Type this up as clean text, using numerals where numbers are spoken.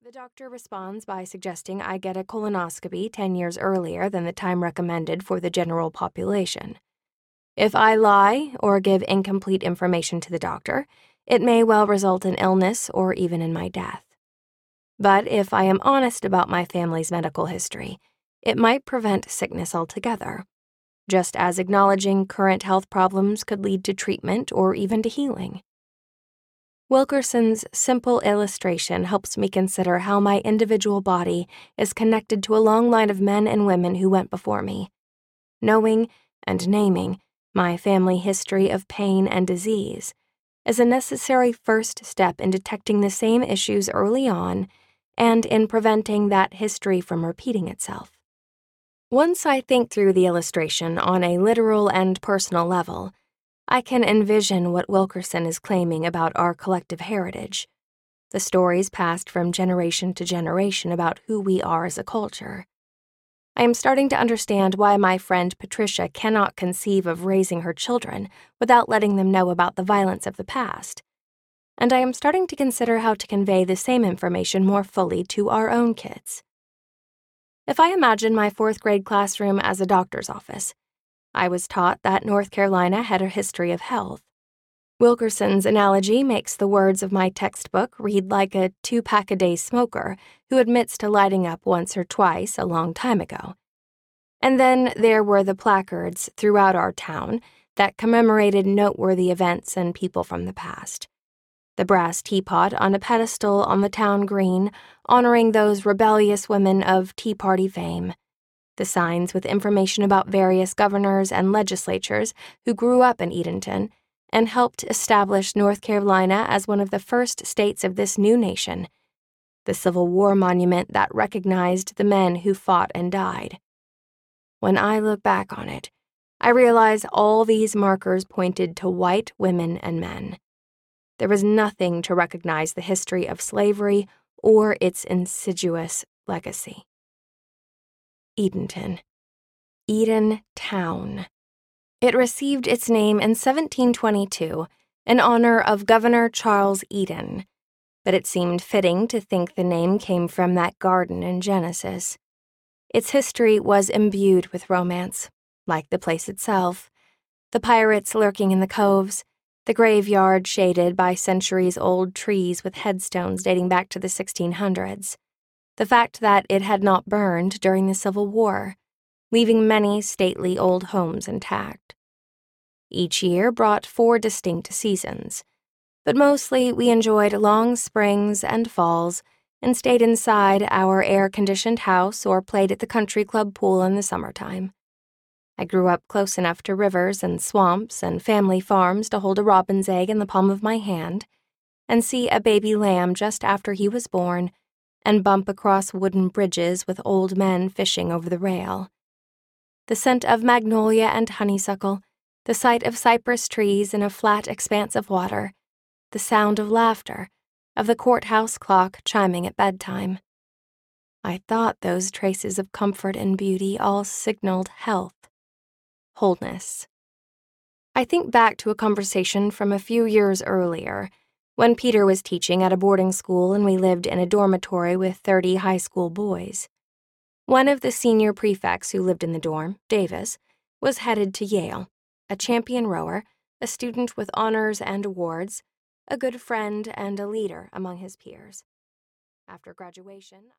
The doctor responds by suggesting I get a colonoscopy 10 years earlier than the time recommended for the general population. If I lie or give incomplete information to the doctor, it may well result in illness or even in my death. But if I am honest about my family's medical history, it might prevent sickness altogether, just as acknowledging current health problems could lead to treatment or even to healing. Wilkerson's simple illustration helps me consider how my individual body is connected to a long line of men and women who went before me. Knowing and naming my family history of pain and disease is a necessary first step in detecting the same issues early on and in preventing that history from repeating itself. Once I think through the illustration on a literal and personal level, I can envision what Wilkerson is claiming about our collective heritage, the stories passed from generation to generation about who we are as a culture. I am starting to understand why my friend Patricia cannot conceive of raising her children without letting them know about the violence of the past, and I am starting to consider how to convey the same information more fully to our own kids. If I imagine my fourth-grade classroom as a doctor's office, I was taught that North Carolina had a history of health. Wilkerson's analogy makes the words of my textbook read like a 2-pack-a-day smoker who admits to lighting up once or twice a long time ago. And then there were the placards throughout our town that commemorated noteworthy events and people from the past. The brass teapot on a pedestal on the town green honoring those rebellious women of Tea Party fame. The signs with information about various governors and legislatures who grew up in Edenton and helped establish North Carolina as one of the first states of this new nation. The Civil War monument that recognized the men who fought and died. When I look back on it, I realize all these markers pointed to white women and men. There was nothing to recognize the history of slavery or its insidious legacy. Edenton. Eden Town. It received its name in 1722 in honor of Governor Charles Eden, but it seemed fitting to think the name came from that garden in Genesis. Its history was imbued with romance, like the place itself, the pirates lurking in the coves, the graveyard shaded by centuries-old trees with headstones dating back to the 1600s. The fact that it had not burned during the Civil War, leaving many stately old homes intact. Each year brought 4 distinct seasons, but mostly we enjoyed long springs and falls and stayed inside our air-conditioned house or played at the country club pool in the summertime. I grew up close enough to rivers and swamps and family farms to hold a robin's egg in the palm of my hand and see a baby lamb just after he was born and bump across wooden bridges with old men fishing over the rail. The scent of magnolia and honeysuckle, the sight of cypress trees in a flat expanse of water, the sound of laughter, of the courthouse clock chiming at bedtime. I thought those traces of comfort and beauty all signaled health, wholeness. I think back to a conversation from a few years earlier, when Peter was teaching at a boarding school and we lived in a dormitory with 30 high school boys. One of the senior prefects who lived in the dorm, Davis, was headed to Yale, a champion rower, a student with honors and awards, a good friend and a leader among his peers. After graduation,